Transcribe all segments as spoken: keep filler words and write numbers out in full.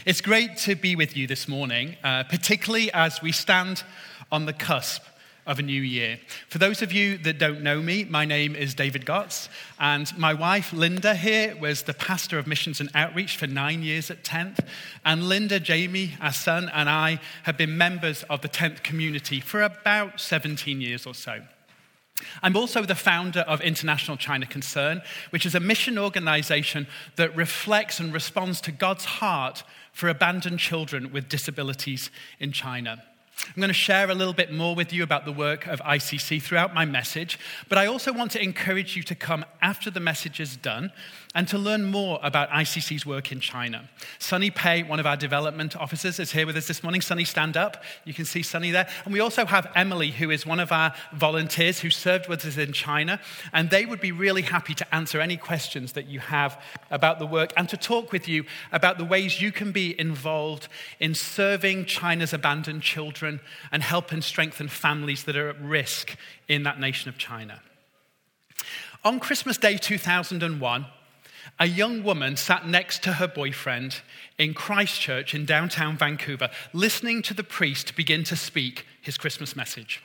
It's great to be with you this morning, uh, particularly as we stand on the cusp of a new year. For those of you that don't know me, my name is David Gotts, and my wife Linda here was the pastor of missions and outreach for nine years at tenth, and Linda, Jamie, our son, and I have been members of the tenth community for about seventeen years or so. I'm also the founder of International China Concern, which is a mission organization that reflects and responds to God's heart for abandoned children with disabilities in China. I'm going to share a little bit more with you about the work of I C C throughout my message, but I also want to encourage you to come after the message is done and to learn more about I C C's work in China. Sunny Pei, one of our development officers, is here with us this morning. Sunny, stand up. You can see Sunny there. And we also have Emily, who is one of our volunteers who served with us in China, and they would be really happy to answer any questions that you have about the work and to talk with you about the ways you can be involved in serving China's abandoned children and help and strengthen families that are at risk in that nation of China. On Christmas Day two thousand one, a young woman sat next to her boyfriend in Christchurch in downtown Vancouver, listening to the priest begin to speak his Christmas message.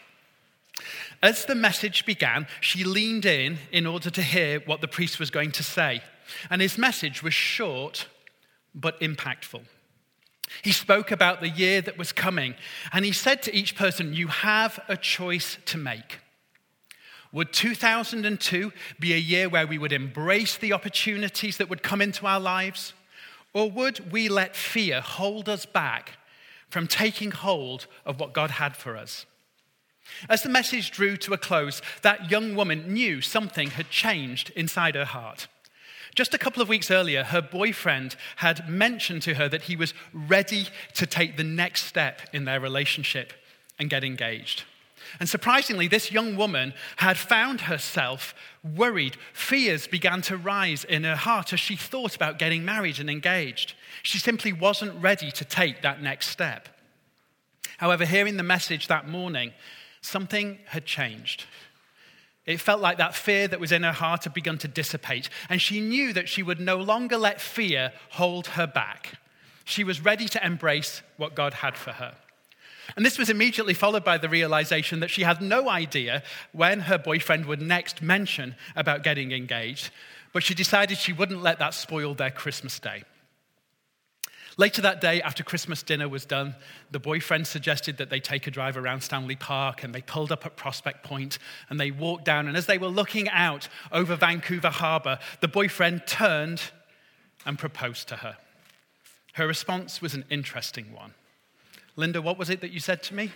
As the message began, she leaned in in order to hear what the priest was going to say. And his message was short but impactful. He spoke about the year that was coming, and he said to each person, "You have a choice to make. Would two thousand two be a year where we would embrace the opportunities that would come into our lives? Or would we let fear hold us back from taking hold of what God had for us?" As the message drew to a close, that young woman knew something had changed inside her heart. Just a couple of weeks earlier, her boyfriend had mentioned to her that he was ready to take the next step in their relationship and get engaged. And surprisingly, this young woman had found herself worried. Fears began to rise in her heart as she thought about getting married and engaged. She simply wasn't ready to take that next step. However, hearing the message that morning, something had changed. It felt like that fear that was in her heart had begun to dissipate, and she knew that she would no longer let fear hold her back. She was ready to embrace what God had for her. And this was immediately followed by the realization that she had no idea when her boyfriend would next mention about getting engaged, but she decided she wouldn't let that spoil their Christmas day. Later that day, after Christmas dinner was done, the boyfriend suggested that they take a drive around Stanley Park, and they pulled up at Prospect Point, and they walked down, and as they were looking out over Vancouver Harbor, the boyfriend turned and proposed to her. Her response was an interesting one. Linda, what was it that you said to me?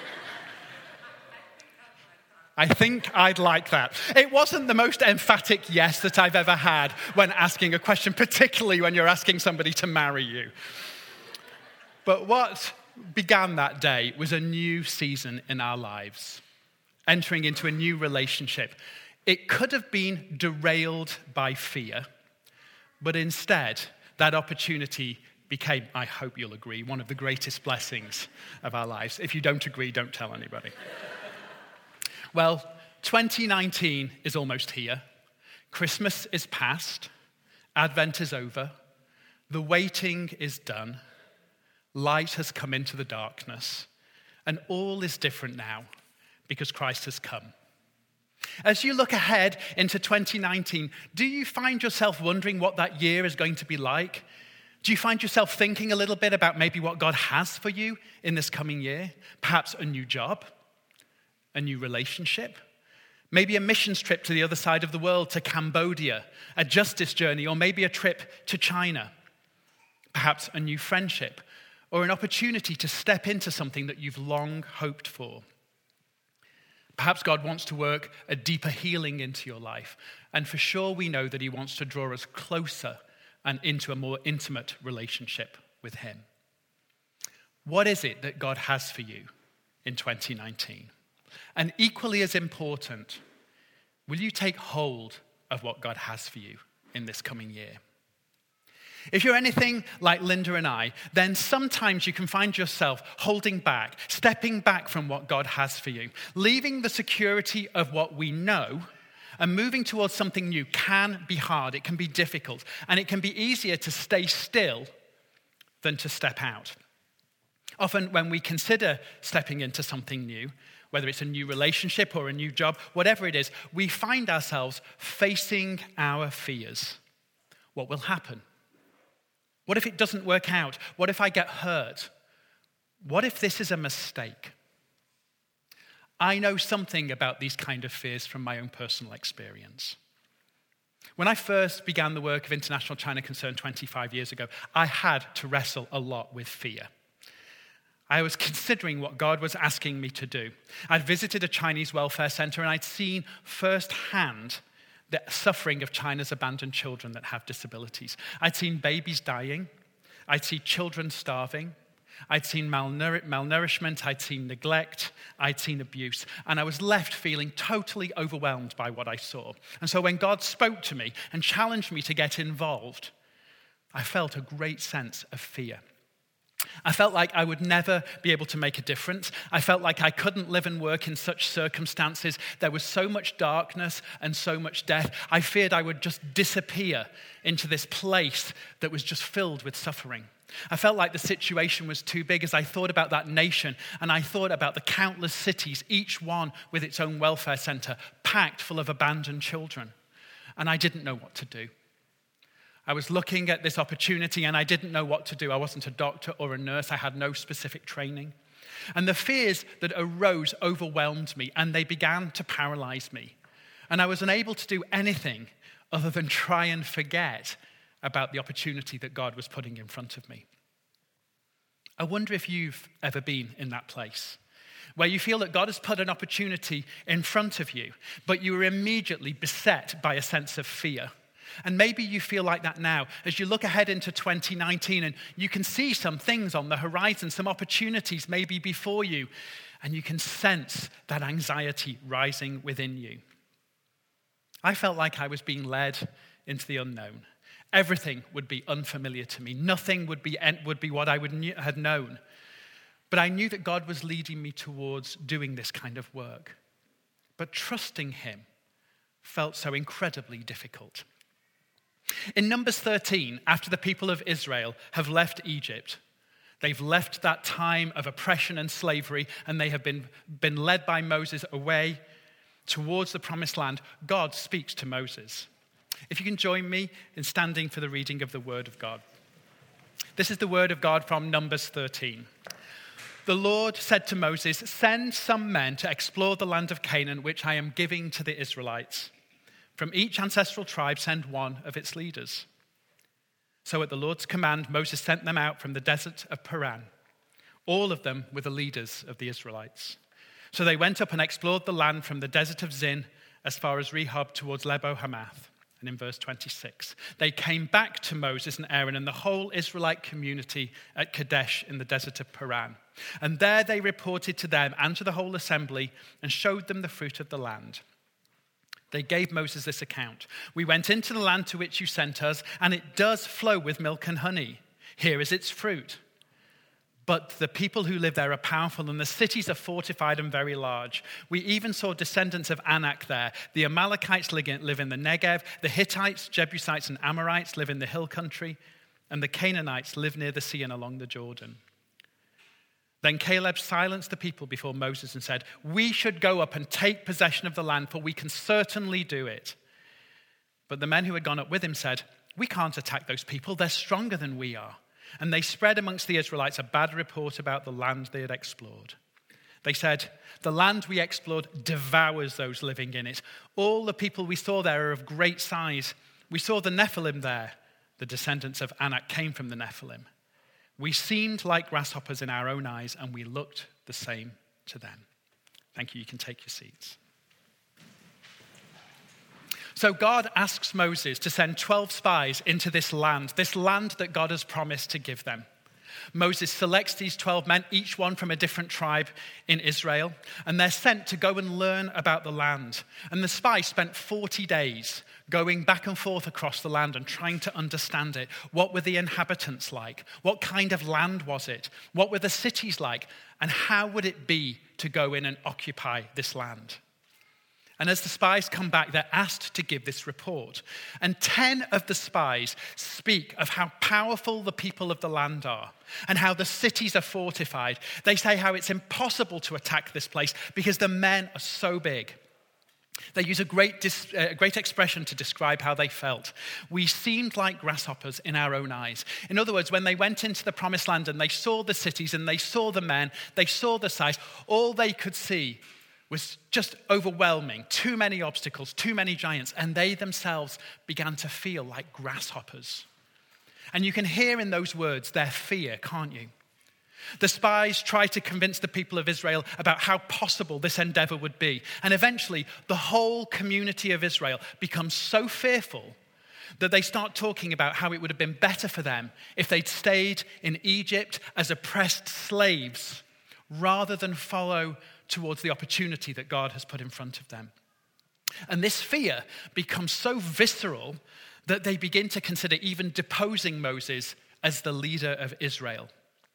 I think I'd like that. It wasn't the most emphatic yes that I've ever had when asking a question, particularly when you're asking somebody to marry you. But what began that day was a new season in our lives, entering into a new relationship. It could have been derailed by fear, but instead, that opportunity became, I hope you'll agree, one of the greatest blessings of our lives. If you don't agree, don't tell anybody. Well, twenty nineteen is almost here. Christmas is past. Advent is over. The waiting is done. Light has come into the darkness. And all is different now because Christ has come. As you look ahead into twenty nineteen, do you find yourself wondering what that year is going to be like? Do you find yourself thinking a little bit about maybe what God has for you in this coming year? Perhaps a new job? A new relationship, maybe a missions trip to the other side of the world, to Cambodia, a justice journey, or maybe a trip to China. Perhaps a new friendship, or an opportunity to step into something that you've long hoped for. Perhaps God wants to work a deeper healing into your life, and for sure we know that he wants to draw us closer and into a more intimate relationship with him. What is it that God has for you in twenty nineteen? And equally as important, will you take hold of what God has for you in this coming year? If you're anything like Linda and I, then sometimes you can find yourself holding back, stepping back from what God has for you. Leaving the security of what we know and moving towards something new can be hard, it can be difficult, and it can be easier to stay still than to step out. Often when we consider stepping into something new, whether it's a new relationship or a new job, whatever it is, we find ourselves facing our fears. What will happen? What if it doesn't work out? What if I get hurt? What if this is a mistake? I know something about these kind of fears from my own personal experience. When I first began the work of International China Concern twenty-five years ago, I had to wrestle a lot with fear. I was considering what God was asking me to do. I'd visited a Chinese welfare center and I'd seen firsthand the suffering of China's abandoned children that have disabilities. I'd seen babies dying. I'd seen children starving. I'd seen malnour- malnourishment, I'd seen neglect, I'd seen abuse, and I was left feeling totally overwhelmed by what I saw. And so when God spoke to me and challenged me to get involved, I felt a great sense of fear. I felt like I would never be able to make a difference. I felt like I couldn't live and work in such circumstances. There was so much darkness and so much death. I feared I would just disappear into this place that was just filled with suffering. I felt like the situation was too big as I thought about that nation and I thought about the countless cities, each one with its own welfare center, packed full of abandoned children. And I didn't know what to do. I was looking at this opportunity and I didn't know what to do. I wasn't a doctor or a nurse. I had no specific training. And the fears that arose overwhelmed me and they began to paralyze me. And I was unable to do anything other than try and forget about the opportunity that God was putting in front of me. I wonder if you've ever been in that place where you feel that God has put an opportunity in front of you, but you are immediately beset by a sense of fear. And maybe you feel like that now as you look ahead into twenty nineteen and you can see some things on the horizon, some opportunities maybe before you, and you can sense that anxiety rising within you. I felt like I was being led into the unknown. Everything would be unfamiliar to me. Nothing would be, would be what I would knew, had known. But I knew that God was leading me towards doing this kind of work. But trusting him felt so incredibly difficult. In Numbers thirteen, after the people of Israel have left Egypt, they've left that time of oppression and slavery, and they have been, been led by Moses away towards the promised land, God speaks to Moses. If you can join me in standing for the reading of the word of God. This is the word of God from Numbers thirteen. The Lord said to Moses, "Send some men to explore the land of Canaan, which I am giving to the Israelites. From each ancestral tribe, send one of its leaders." So at the Lord's command, Moses sent them out from the desert of Paran. All of them were the leaders of the Israelites. So they went up and explored the land from the desert of Zin as far as Rehob towards Lebo Hamath. And in verse twenty-six, they came back to Moses and Aaron and the whole Israelite community at Kadesh in the desert of Paran. And there they reported to them and to the whole assembly and showed them the fruit of the land. They gave Moses this account. "We went into the land to which you sent us, and it does flow with milk and honey. Here is its fruit. But the people who live there are powerful, and the cities are fortified and very large. We even saw descendants of Anak there. The Amalekites live in the Negev. The Hittites, Jebusites, and Amorites live in the hill country. And the Canaanites live near the sea and along the Jordan." Then Caleb silenced the people before Moses and said, "We should go up and take possession of the land, for we can certainly do it." But the men who had gone up with him said, "We can't attack those people. They're stronger than we are." And they spread amongst the Israelites a bad report about the land they had explored. They said, "The land we explored devours those living in it. All the people we saw there are of great size. We saw the Nephilim there." The descendants of Anak came from the Nephilim. "We seemed like grasshoppers in our own eyes, and we looked the same to them." Thank you. You can take your seats. So God asks Moses to send twelve spies into this land, this land that God has promised to give them. Moses selects these twelve men, each one from a different tribe in Israel, and they're sent to go and learn about the land. And the spies spent forty days going back and forth across the land and trying to understand it. What were the inhabitants like? What kind of land was it? What were the cities like? And how would it be to go in and occupy this land? And as the spies come back, they're asked to give this report. And ten of the spies speak of how powerful the people of the land are and how the cities are fortified. They say how it's impossible to attack this place because the men are so big. They use a great, dis- uh, great expression to describe how they felt. We seemed like grasshoppers in our own eyes. In other words, when they went into the promised land and they saw the cities and they saw the men, they saw the size, all they could see was just overwhelming. Too many obstacles, too many giants, and they themselves began to feel like grasshoppers. And you can hear in those words their fear, can't you? The spies tried to convince the people of Israel about how possible this endeavor would be. And eventually, the whole community of Israel becomes so fearful that they start talking about how it would have been better for them if they'd stayed in Egypt as oppressed slaves rather than follow towards the opportunity that God has put in front of them. And this fear becomes so visceral that they begin to consider even deposing Moses as the leader of Israel.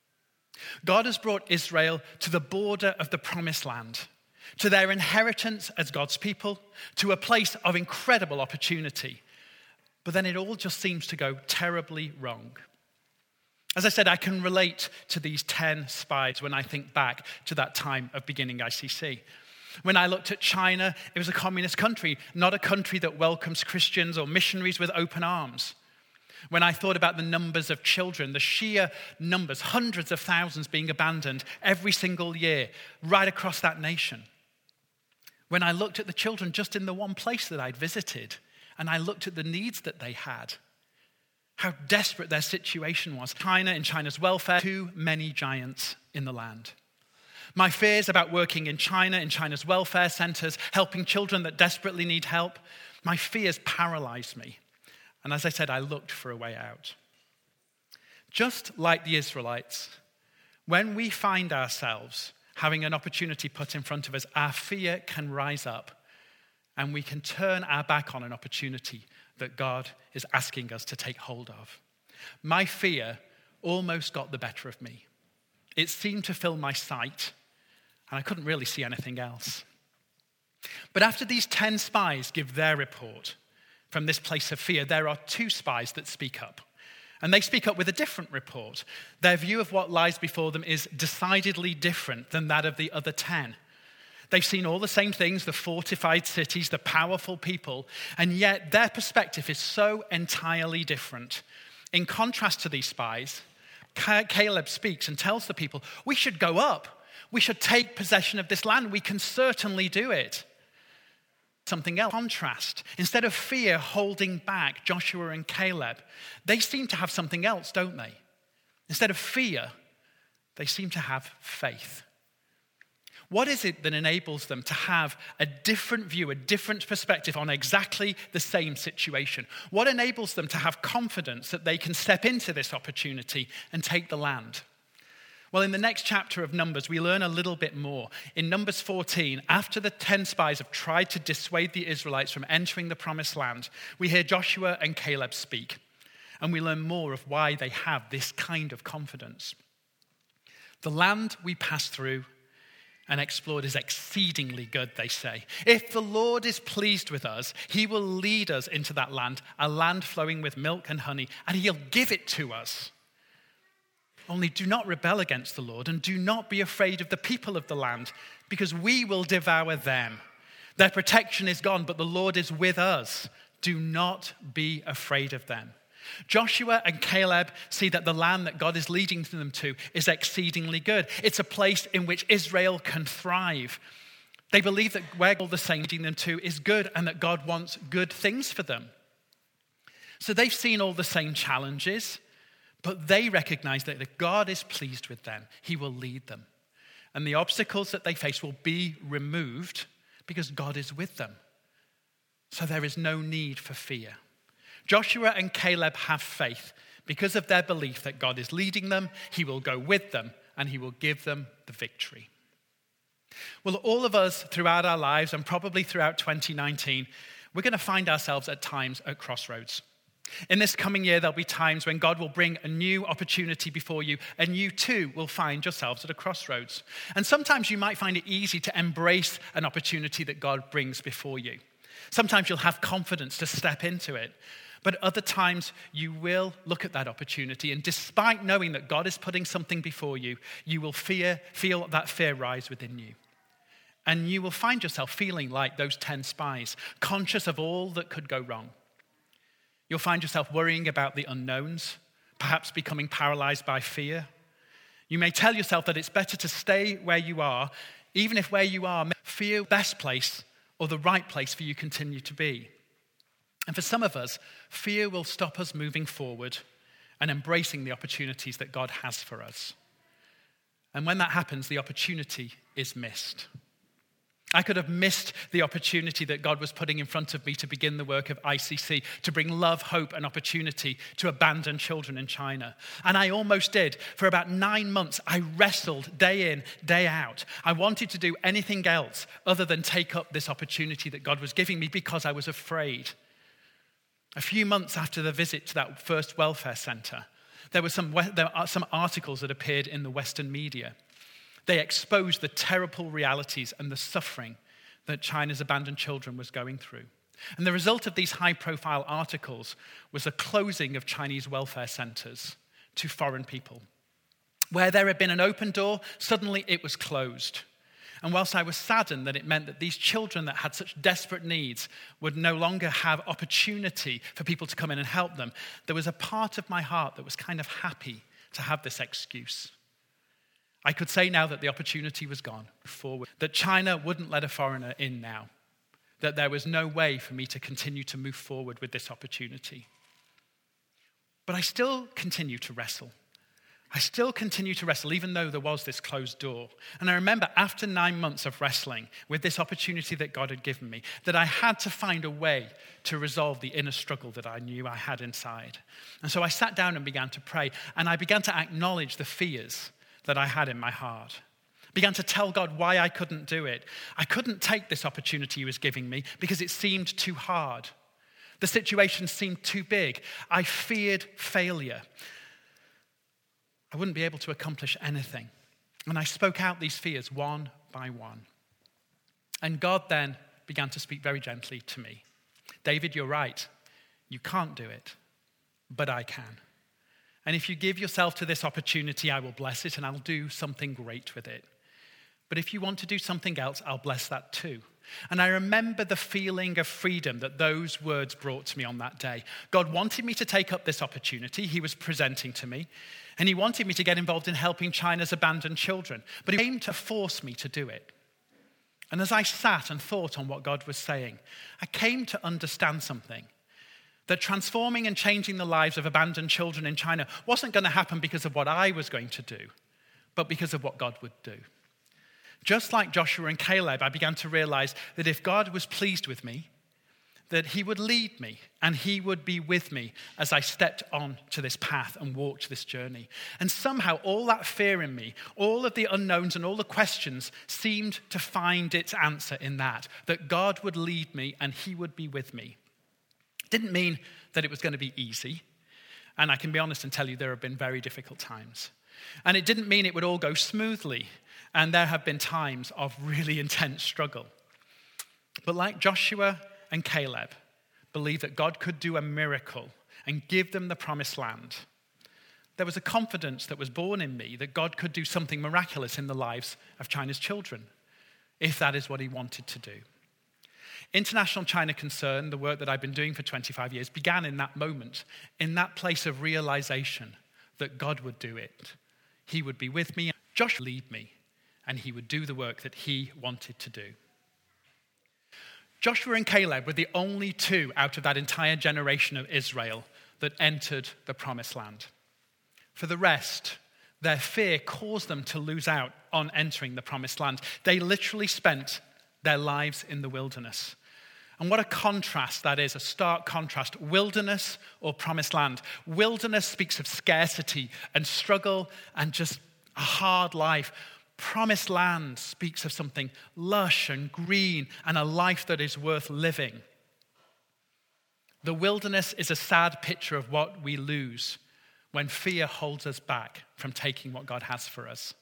God has brought Israel to the border of the promised land, to their inheritance as God's people, to a place of incredible opportunity. But then it all just seems to go terribly wrong. As I said, I can relate to these ten spies when I think back to that time of beginning I C C. When I looked at China, it was a communist country, not a country that welcomes Christians or missionaries with open arms. When I thought about the numbers of children, the sheer numbers, hundreds of thousands being abandoned every single year, right across that nation. When I looked at the children just in the one place that I'd visited, and I looked at the needs that they had, how desperate their situation was. China and China's welfare, too many giants in the land. My fears about working in China, in China's welfare centers, helping children that desperately need help, my fears paralyzed me. And as I said, I looked for a way out. Just like the Israelites, when we find ourselves having an opportunity put in front of us, our fear can rise up and we can turn our back on an opportunity that God is asking us to take hold of. My fear almost got the better of me. It seemed to fill my sight, and I couldn't really see anything else. But after these ten spies give their report from this place of fear, there are two spies that speak up. And they speak up with a different report. Their view of what lies before them is decidedly different than that of the other ten. They've seen all the same things, the fortified cities, the powerful people, and yet their perspective is so entirely different. In contrast to these spies, Caleb speaks and tells the people, we should go up. We should take possession of this land. We can certainly do it. Something else. Contrast. Instead of fear holding back Joshua and Caleb, they seem to have something else, don't they? Instead of fear, they seem to have faith. What is it that enables them to have a different view, a different perspective on exactly the same situation? What enables them to have confidence that they can step into this opportunity and take the land? Well, in the next chapter of Numbers, we learn a little bit more. In Numbers fourteen, after the ten spies have tried to dissuade the Israelites from entering the promised land, we hear Joshua and Caleb speak, and we learn more of why they have this kind of confidence. The land we pass through and explored is exceedingly good, they say. If the Lord is pleased with us, he will lead us into that land, a land flowing with milk and honey, and he'll give it to us. Only do not rebel against the Lord and do not be afraid of the people of the land, because we will devour them. Their protection is gone, but the Lord is with us. Do not be afraid of them. Joshua and Caleb see that the land that God is leading them to is exceedingly good. It's a place in which Israel can thrive. They believe that where God is leading them to is good and that God wants good things for them. So they've seen all the same challenges, but they recognize that if God is pleased with them, he will lead them. And the obstacles that they face will be removed because God is with them. So there is no need for fear. Joshua and Caleb have faith because of their belief that God is leading them, he will go with them, and he will give them the victory. Well, all of us throughout our lives, and probably throughout twenty nineteen, we're going to find ourselves at times at crossroads. In this coming year, there'll be times when God will bring a new opportunity before you, and you too will find yourselves at a crossroads. And sometimes you might find it easy to embrace an opportunity that God brings before you. Sometimes you'll have confidence to step into it. But other times you will look at that opportunity, and despite knowing that God is putting something before you, you will fear, feel that fear rise within you. And you will find yourself feeling like those ten spies, conscious of all that could go wrong. You'll find yourself worrying about the unknowns, perhaps becoming paralyzed by fear. You may tell yourself that it's better to stay where you are, even if where you are may feel the best place or the right place for you to continue to be. And for some of us, fear will stop us moving forward and embracing the opportunities that God has for us. And when that happens, the opportunity is missed. I could have missed the opportunity that God was putting in front of me to begin the work of I C C, to bring love, hope, and opportunity to abandoned children in China. And I almost did. For about nine months, I wrestled day in, day out. I wanted to do anything else other than take up this opportunity that God was giving me because I was afraid. A few months after the visit to that first welfare center, there were some, there are some articles that appeared in the Western media. They exposed the terrible realities and the suffering that China's abandoned children was going through. And the result of these high-profile articles was the closing of Chinese welfare centers to foreign people. Where there had been an open door, suddenly it was closed. And whilst I was saddened that it meant that these children that had such desperate needs would no longer have opportunity for people to come in and help them, there was a part of my heart that was kind of happy to have this excuse. I could say now that the opportunity was gone forward, that China wouldn't let a foreigner in now, that there was no way for me to continue to move forward with this opportunity. But I still continue to wrestle. I still continue to wrestle, even though there was this closed door. And I remember after nine months of wrestling with this opportunity that God had given me, that I had to find a way to resolve the inner struggle that I knew I had inside. And so I sat down and began to pray, and I began to acknowledge the fears that I had in my heart. I began to tell God why I couldn't do it. I couldn't take this opportunity he was giving me because it seemed too hard. The situation seemed too big. I feared failure. I wouldn't be able to accomplish anything. And I spoke out these fears one by one. And God then began to speak very gently to me. David, you're right. You can't do it, but I can. And if you give yourself to this opportunity, I will bless it and I'll do something great with it. But if you want to do something else, I'll bless that too. And I remember the feeling of freedom that those words brought to me on that day. God wanted me to take up this opportunity he was presenting to me, and he wanted me to get involved in helping China's abandoned children, but he came to force me to do it. And as I sat and thought on what God was saying, I came to understand something. That transforming and changing the lives of abandoned children in China wasn't going to happen because of what I was going to do, but because of what God would do. Just like Joshua and Caleb, I began to realize that if God was pleased with me, that he would lead me and he would be with me as I stepped on to this path and walked this journey. And somehow all that fear in me, all of the unknowns and all the questions seemed to find its answer in that, that God would lead me and he would be with me. Didn't mean that it was going to be easy. And I can be honest and tell you there have been very difficult times. And it didn't mean it would all go smoothly. And there have been times of really intense struggle. But like Joshua and Caleb, believed that God could do a miracle and give them the promised land. There was a confidence that was born in me that God could do something miraculous in the lives of China's children, if that is what he wanted to do. International China Concern, the work that I've been doing for twenty-five years, began in that moment, in that place of realization that God would do it. He would be with me, Josh would lead me, and he would do the work that he wanted to do. Joshua and Caleb were the only two out of that entire generation of Israel that entered the promised land. For the rest, their fear caused them to lose out on entering the promised land. They literally spent their lives in the wilderness. And what a contrast that is, a stark contrast. Wilderness or promised land. Wilderness speaks of scarcity and struggle and just a hard life. Promised land speaks of something lush and green and a life that is worth living. The wilderness is a sad picture of what we lose when fear holds us back from taking what God has for us.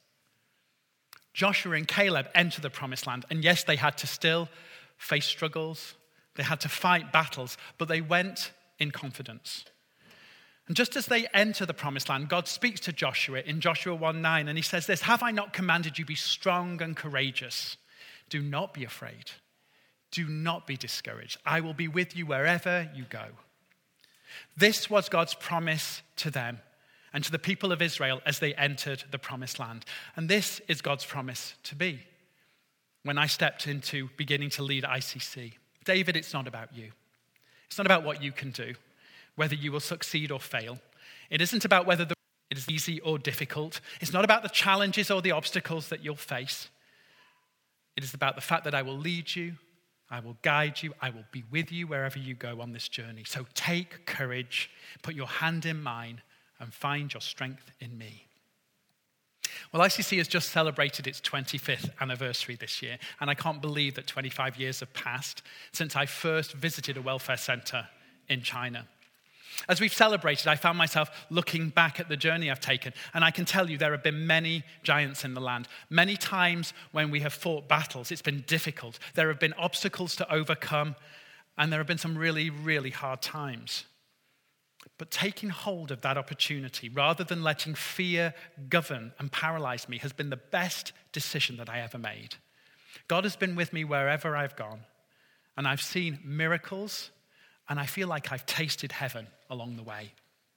Joshua and Caleb enter the promised land, and yes, they had to still face struggles. They had to fight battles, but they went in confidence. And just as they enter the promised land, God speaks to Joshua in Joshua one nine, and he says this, "Have I not commanded you, be strong and courageous? Do not be afraid. Do not be discouraged. I will be with you wherever you go." This was God's promise to them and to the people of Israel as they entered the promised land. And this is God's promise to me when I stepped into beginning to lead I C C. David, it's not about you. It's not about what you can do, whether you will succeed or fail. It isn't about whether the it is easy or difficult. It's not about the challenges or the obstacles that you'll face. It is about the fact that I will lead you, I will guide you, I will be with you wherever you go on this journey. So take courage, put your hand in mine, and find your strength in me. Well, I C C has just celebrated its twenty-fifth anniversary this year, and I can't believe that twenty-five years have passed since I first visited a welfare center in China. As we've celebrated, I found myself looking back at the journey I've taken, and I can tell you there have been many giants in the land. Many times when we have fought battles, it's been difficult. There have been obstacles to overcome, and there have been some really, really hard times. But taking hold of that opportunity, rather than letting fear govern and paralyze me, has been the best decision that I ever made. God has been with me wherever I've gone, and I've seen miracles, and I feel like I've tasted heaven along the way.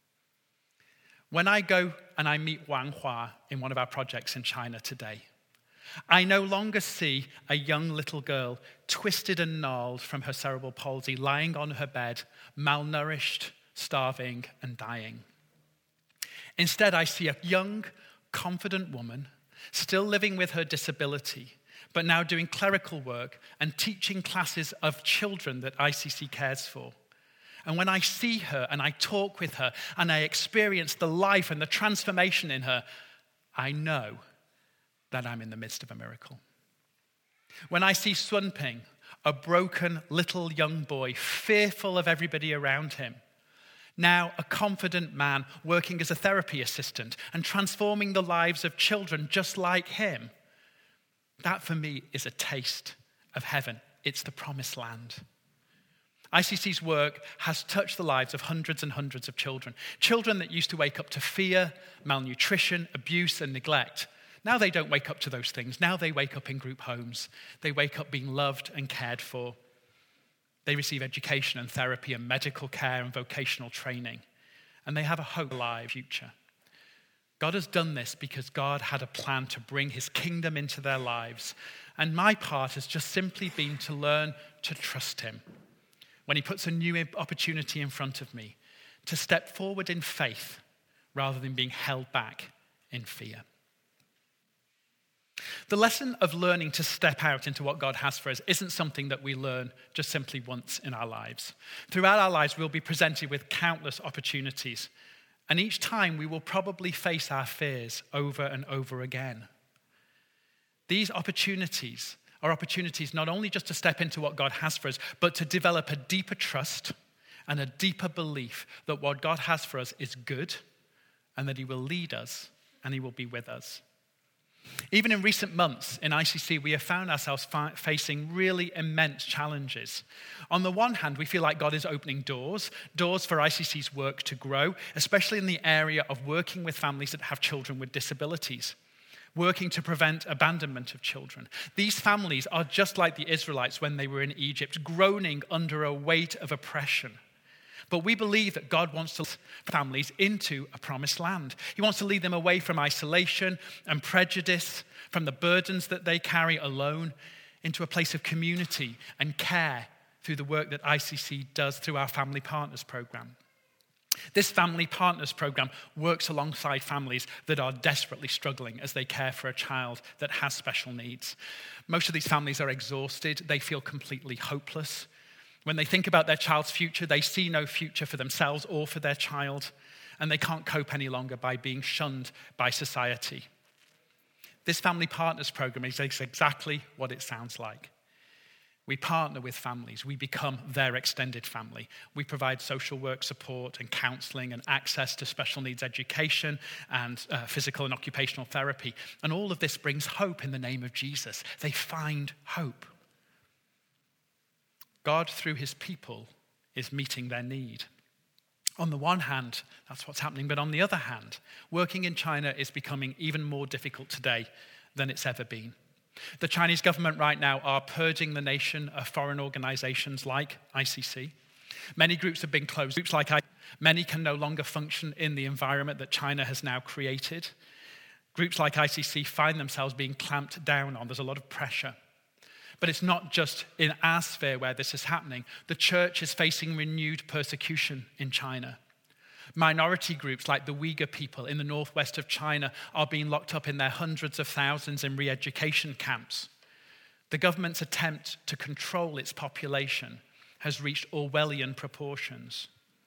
When I go and I meet Wang Hua in one of our projects in China today, I no longer see a young little girl twisted and gnarled from her cerebral palsy, lying on her bed, malnourished, starving, and dying. Instead, I see a young, confident woman still living with her disability, but now doing clerical work and teaching classes of children that I C C cares for. And when I see her and I talk with her and I experience the life and the transformation in her, I know that I'm in the midst of a miracle. When I see Sun Ping, a broken little young boy, fearful of everybody around him, now a confident man working as a therapy assistant and transforming the lives of children just like him, that for me is a taste of heaven. It's the promised land. I C C's work has touched the lives of hundreds and hundreds of children. Children that used to wake up to fear, malnutrition, abuse, and neglect. Now they don't wake up to those things. Now they wake up in group homes. They wake up being loved and cared for. They receive education and therapy and medical care and vocational training. And they have a hope alive future. God has done this because God had a plan to bring his kingdom into their lives. And my part has just simply been to learn to trust him when he puts a new opportunity in front of me, to step forward in faith rather than being held back in fear. The lesson of learning to step out into what God has for us isn't something that we learn just simply once in our lives. Throughout our lives, we'll be presented with countless opportunities, and each time we will probably face our fears over and over again. These opportunities are opportunities not only just to step into what God has for us, but to develop a deeper trust and a deeper belief that what God has for us is good and that he will lead us and he will be with us. Even in recent months in I C C, we have found ourselves fa- facing really immense challenges. On the one hand, we feel like God is opening doors, doors for I C C's work to grow, especially in the area of working with families that have children with disabilities, working to prevent abandonment of children. These families are just like the Israelites when they were in Egypt, groaning under a weight of oppression. But we believe that God wants to lead families into a promised land. He wants to lead them away from isolation and prejudice, from the burdens that they carry alone, into a place of community and care through the work that I C C does through our Family Partners program. This Family Partners program works alongside families that are desperately struggling as they care for a child that has special needs. Most of these families are exhausted. They feel completely hopeless. When they think about their child's future, they see no future for themselves or for their child, and they can't cope any longer by being shunned by society. This Family Partners program is exactly what it sounds like. We partner with families. We become their extended family. We provide social work support and counseling and access to special needs education and uh, physical and occupational therapy. And all of this brings hope in the name of Jesus. They find hope. God, through his people, is meeting their need. On the one hand, that's what's happening. But on the other hand, working in China is becoming even more difficult today than it's ever been. The Chinese government right now are purging the nation of foreign organizations like I C C. Many groups have been closed. Groups like I C C, many can no longer function in the environment that China has now created. Groups like I C C find themselves being clamped down on. There's a lot of pressure. But it's not just in our sphere where this is happening. The church is facing renewed persecution in China. Minority groups like the Uyghur people in the northwest of China are being locked up in their hundreds of thousands in re-education camps. The government's attempt to control its population has reached Orwellian proportions.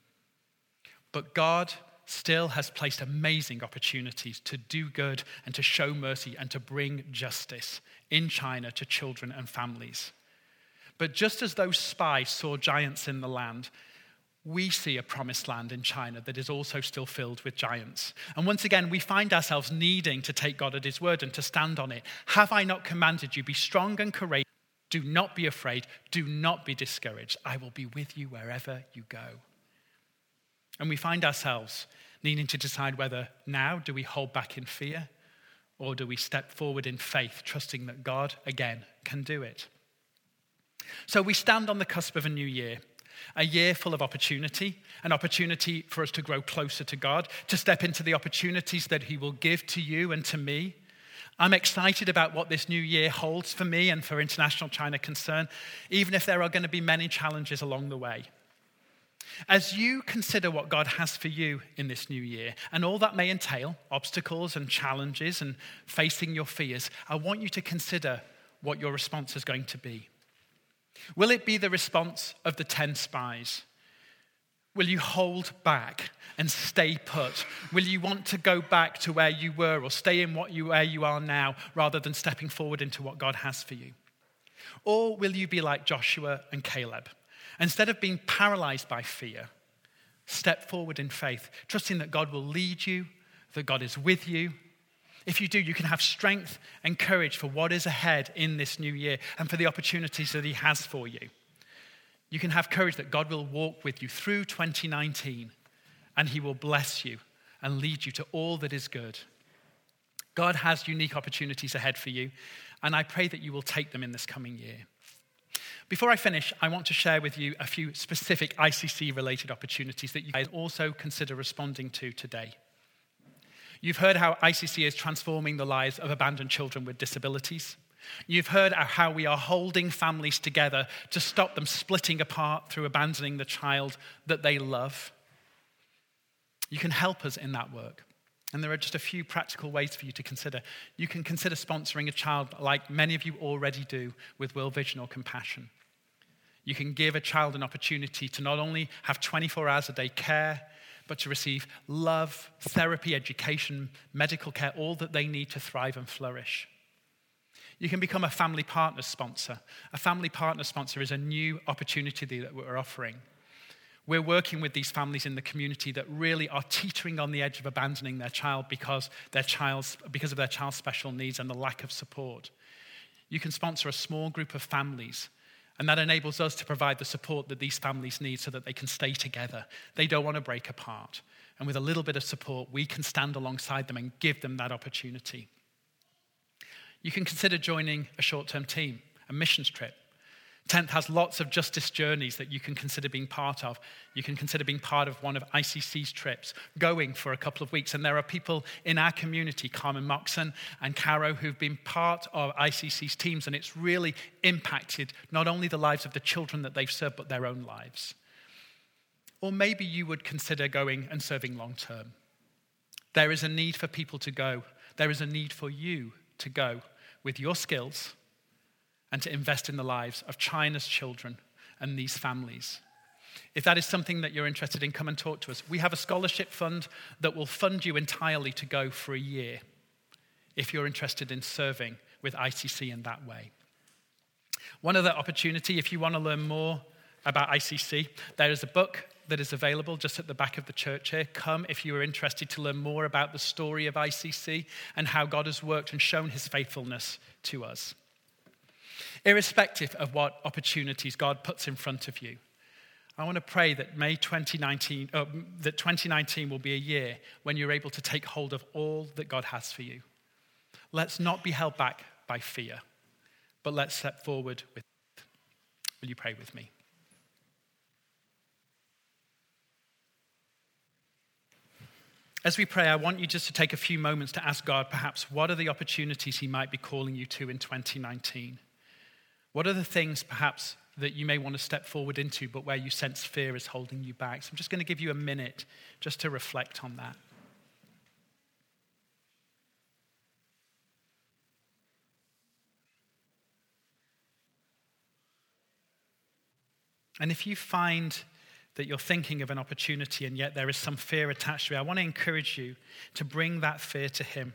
But God still has placed amazing opportunities to do good and to show mercy and to bring justice in China to children and families. But just as those spies saw giants in the land, we see a promised land in China that is also still filled with giants. And once again, we find ourselves needing to take God at his word and to stand on it. Have I not commanded you? Be strong and courageous. Do not be afraid. Do not be discouraged. I will be with you wherever you go. And we find ourselves needing to decide whether now do we hold back in fear or do we step forward in faith, trusting that God, again, can do it. So we stand on the cusp of a new year. A year full of opportunity, an opportunity for us to grow closer to God, to step into the opportunities that he will give to you and to me. I'm excited about what this new year holds for me and for International China Concern, even if there are going to be many challenges along the way. As you consider what God has for you in this new year, and all that may entail, obstacles and challenges and facing your fears, I want you to consider what your response is going to be. Will it be the response of the ten spies? Will you hold back and stay put? Will you want to go back to where you were or stay in what you, where you are now rather than stepping forward into what God has for you? Or will you be like Joshua and Caleb? Instead of being paralyzed by fear, step forward in faith, trusting that God will lead you, that God is with you. If you do, you can have strength and courage for what is ahead in this new year and for the opportunities that he has for you. You can have courage that God will walk with you through twenty nineteen and he will bless you and lead you to all that is good. God has unique opportunities ahead for you, and I pray that you will take them in this coming year. Before I finish, I want to share with you a few specific I C C-related opportunities that you guys also consider responding to today. You've heard how I C C is transforming the lives of abandoned children with disabilities. You've heard how we are holding families together to stop them splitting apart through abandoning the child that they love. You can help us in that work. And there are just a few practical ways for you to consider. You can consider sponsoring a child like many of you already do with World Vision or Compassion. You can give a child an opportunity to not only have twenty-four hours a day care, but to receive love, therapy, education, medical care, all that they need to thrive and flourish. You can become a family partner sponsor. A family partner sponsor is a new opportunity that we're offering. We're working with these families in the community that really are teetering on the edge of abandoning their child because, their child's, because of their child's special needs and the lack of support. You can sponsor a small group of families, and that enables us to provide the support that these families need so that they can stay together. They don't want to break apart. And with a little bit of support, we can stand alongside them and give them that opportunity. You can consider joining a short-term team, a missions trip. tenth has lots of justice journeys that you can consider being part of. You can consider being part of one of I C C's trips, going for a couple of weeks. And there are people in our community, Carmen Moxon and Caro, who've been part of I C C's teams, and it's really impacted not only the lives of the children that they've served, but their own lives. Or maybe you would consider going and serving long term. There is a need for people to go. There is a need for you to go with your skills and to invest in the lives of China's children and these families. If that is something that you're interested in, come and talk to us. We have a scholarship fund that will fund you entirely to go for a year if you're interested in serving with I C C in that way. One other opportunity, if you want to learn more about I C C, there is a book that is available just at the back of the church here. Come if you are interested to learn more about the story of I C C and how God has worked and shown his faithfulness to us. Irrespective of what opportunities God puts in front of you, I want to pray that May twenty nineteen, uh, that twenty nineteen will be a year when you're able to take hold of all that God has for you. Let's not be held back by fear, but let's step forward with faith. Will you pray with me? As we pray, I want you just to take a few moments to ask God, perhaps, what are the opportunities he might be calling you to in twenty nineteen? What are the things, perhaps, that you may want to step forward into, but where you sense fear is holding you back? So I'm just going to give you a minute just to reflect on that. And if you find that you're thinking of an opportunity and yet there is some fear attached to it, I want to encourage you to bring that fear to him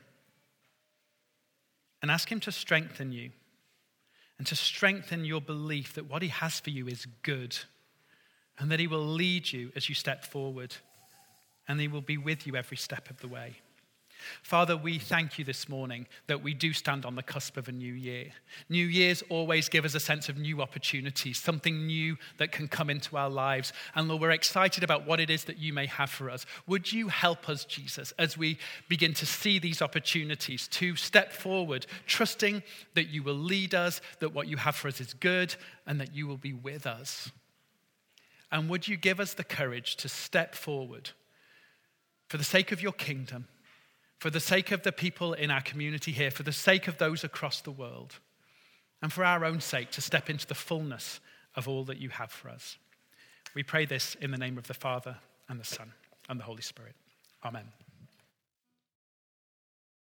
and ask him to strengthen you and to strengthen your belief that what he has for you is good and that he will lead you as you step forward and he will be with you every step of the way. Father, we thank you this morning that we do stand on the cusp of a new year. New years always give us a sense of new opportunities, something new that can come into our lives. And Lord, we're excited about what it is that you may have for us. Would you help us, Jesus, as we begin to see these opportunities to step forward, trusting that you will lead us, that what you have for us is good, and that you will be with us. And would you give us the courage to step forward for the sake of your kingdom, for the sake of the people in our community here, for the sake of those across the world, and for our own sake to step into the fullness of all that you have for us. We pray this in the name of the Father and the Son and the Holy Spirit. Amen.